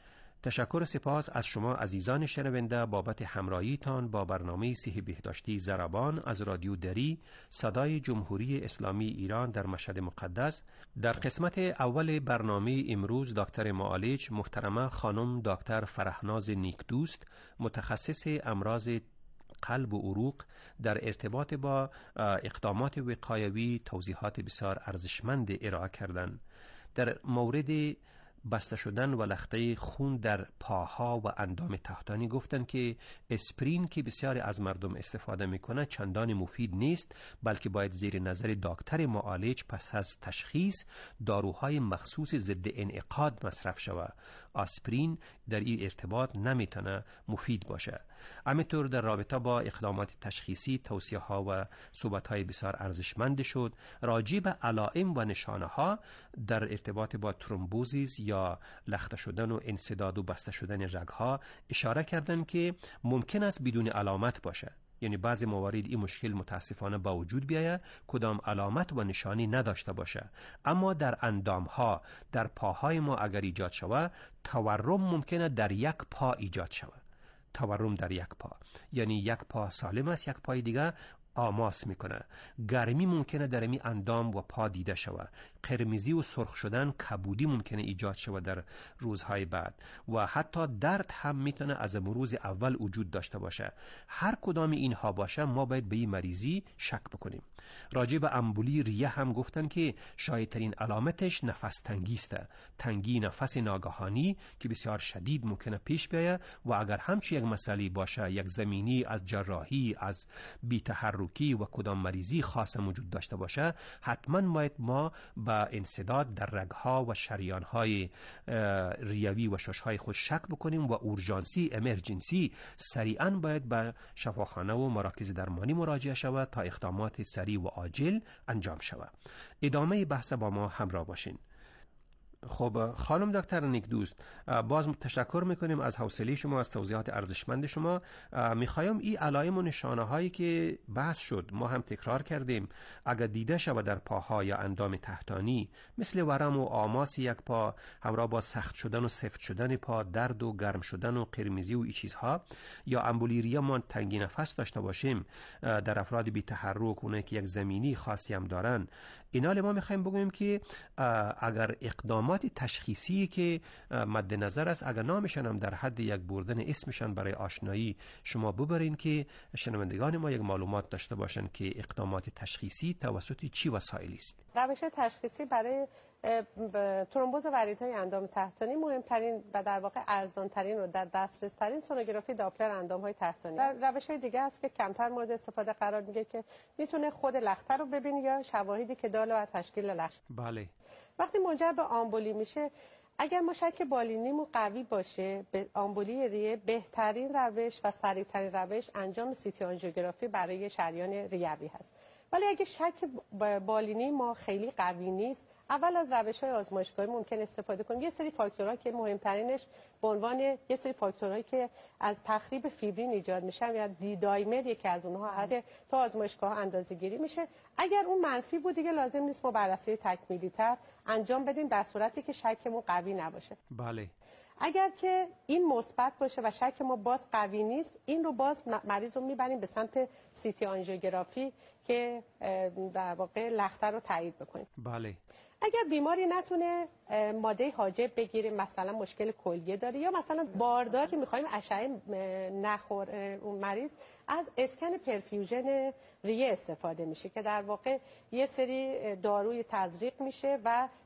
Speaker 13: تشکر و سپاس از شما عزیزان شنونده بابت همراهیتان با برنامه صحی بهداشتی ضربان از رادیو دری صدای جمهوری اسلامی ایران در مشهد مقدس. در قسمت اول برنامه امروز دکتر معالج محترمه خانم دکتر فرهناز نیکدوست متخصص امراض قلب و عروق در ارتباط با اقدامات وقایوی توضیحات بسیار ارزشمند ارائه کردند. در مورد بسته شدن و لخته خون در پاها و اندام تحتانی گفتن که اسپرین که بسیاری از مردم استفاده میکنه چندان مفید نیست، بلکه باید زیر نظر دکتر معالج پس از تشخیص داروهای مخصوص ضد انعقاد مصرف شود. آسپرین در این ارتباط نمیتونه مفید باشه. همینطور در رابطه با اقدامات تشخیصی توصیه ها و صحبت های بسیار ارزشمند شد. راجع به علائم و نشانه ها در ارتباط با ترومبوزیس یا لخته شدن و انسداد و بسته شدن رگ ها اشاره کردن که ممکن است بدون علامت باشه، یعنی بعضی موارد این مشکل متاسفانه با وجود بیاید کدام علامت و نشانی نداشته باشه، اما در اندام ها در پاهای ما اگر ایجاد شود تورم ممکنه در یک پا ایجاد شود. تورم در یک پا یعنی یک پا سالم است، یک پای دیگه آماس میکنه. گرمی ممکنه در می اندام و پا دیده شود. قرمزی و سرخ شدن کبودی ممکنه ایجاد شود در روزهای بعد و حتی درد هم میتونه از مروز اول وجود داشته باشه. هر کدام اینها باشه ما باید به این مریضی شک بکنیم. راجع به امبولی ریه هم گفتن که شایع‌ترین علامتش نفس تنگی است، تنگی نفس ناگهانی که بسیار شدید ممکنه پیش بیاید و اگر همچی یک مسئله باشه، یک زمینی از جراحی، از بی‌تحرکی و کدام مریضی خاص موجود داشته باشه، حتما باید ما با انسداد در رگها و شریانهای ریوی و ششهای خود شک بکنیم و اورژانسی امرجنسی سریعا باید به شفاخانه و مراکز درمانی مراجعه شود تا اقدامات سریع و عاجل انجام شود. ادامه بحث با ما همراه باشین. خب خانم دکتر نیکدوست، باز تشکر میکنیم از حوصله شما، از توضیحات ارزشمند شما. میخوایم این علائم و نشانه هایی که بحث شد ما هم تکرار کردیم اگر دیده شود در پاها یا اندام تحتانی مثل ورم و آماس یک پا همراه با سخت شدن و سفت شدن پا، درد و گرم شدن و قرمزی و این چیزها، یا امبولیریا ما تنگی نفس داشته باشیم در افراد بی تحرک، اونایی که یک زمینی خاصی هم دارن، اینا ما میخوایم بگویم که اگر اقدامات تشخیصی که مد نظر است اگر نامشان هم در حد یک بردن اسمشان برای آشنایی شما ببرین که شنوندگان ما یک معلومات داشته باشن که اقدامات تشخیصی توسط چی وسایلی است.
Speaker 14: روش تشخیصی برای ترومبوز وریدهای اندام تحتانی مهمترین و در واقع ارزانترین و در دسترس ترین سونوگرافی داپلر اندامهای تحتانی. روش های دیگه است که کمتر مورد استفاده قرار میگیره که میتونه خود لخته رو ببینی یا شواهدی که داله بر تشکیل لخت.
Speaker 13: بله.
Speaker 14: وقتی منجر به آمبولی میشه، اگر ما شک بالینیمون قوی باشه به آمبولی ریه، بهترین روش و سریعترین روش انجام سیتی آنژیوگرافی برای شریان ریوی هست. ولی اگه شک بالینی ما خیلی قوی نیست، اول از روش‌های آزمایشگاهی ممکن استفاده کنیم. یه سری فاکتورها که مهمترینش به عنوان یه سری فاکتورهایی که از تخریب فیبرین ایجاد میشن یا دی دایمر یکی از اونها هست تا آزمایشگاه اندازه‌گیری میشه. اگر اون منفی بود دیگه لازم نیست ما بررسی تکمیلی تر انجام بدیم در صورتی که شکمون قوی نباشه.
Speaker 13: بله.
Speaker 14: اگر که این مثبت باشه و شک ما باز قوی نیست، این رو باز مریض رو میبریم به سمت سیتی آنژیوگرافی که در واقع لخته رو تایید بکنیم.
Speaker 13: بله.
Speaker 14: اگر بیماری نتونه ماده حاجب بگیره، مثلا مشکل کلیه داره یا مثلا باردار که میخوایم اشعه نخور اون مریض، از اسکن پرفیوژن ریه استفاده میشه که در واقع یه سری داروی تزریق میشه و